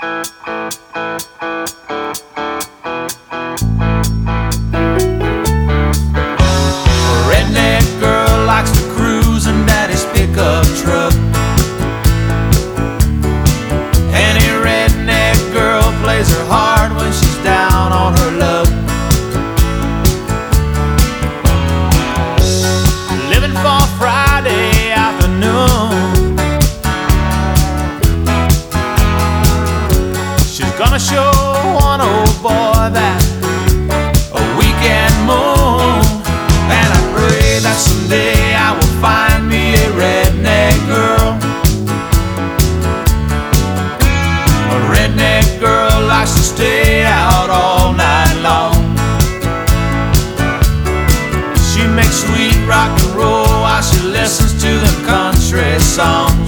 Redneck girl likes to cruise in daddy's pickup truck. Any redneck girl plays her hard when she's down on her luck. Living for Friday afternoon, she's gonna show one old boy that a weekend moon. And I pray that someday I will find me a redneck girl. A redneck girl likes to stay out all night long. She makes sweet rock and roll while she listens to them country songs.